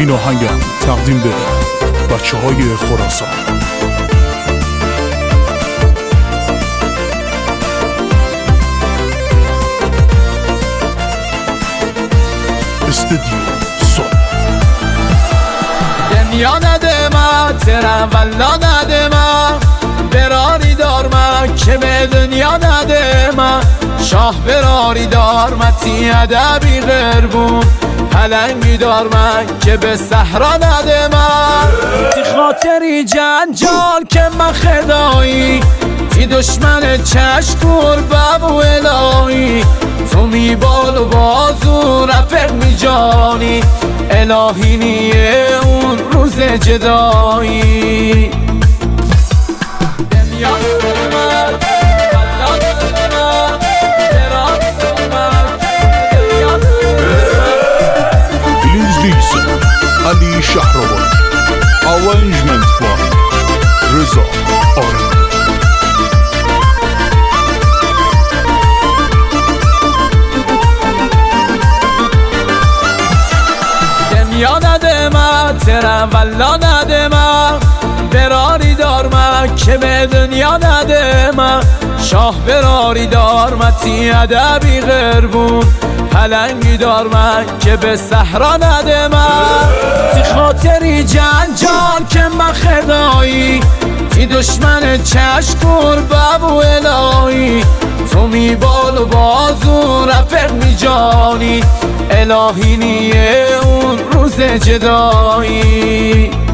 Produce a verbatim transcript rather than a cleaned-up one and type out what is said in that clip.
این آهنگم تقدیم به بچه های خراسان. استودیو سون. دنیا نده ما ترا والا نده ما براری دار ما که به دنیا نده ما شاه براری دار ما تی ادبی غربون پلنگی دار من که به صحرا نده من تی خاطری جنجال که من خدایی تی دشمن چشکور بابو الهی تو می بال و بازو رفق می جانی الهی نیه اون روز جدایی. دنیا نده من والا نده من براری دار من دنیا Please listen. Ali Shahrawat. Arrangement by Reza Arif. دنیا نده من ترا والا نده من براری دار من که به دنیا نده من شاه براری دار من تی ادبی غربون پلنگی دار من که به صحرا نده من تی خاطری جنجال که من خدایی تی دشمن چشکور بابو الهی تو می بال و بازو رفق می جانی الهی نیه اون روز جدایی.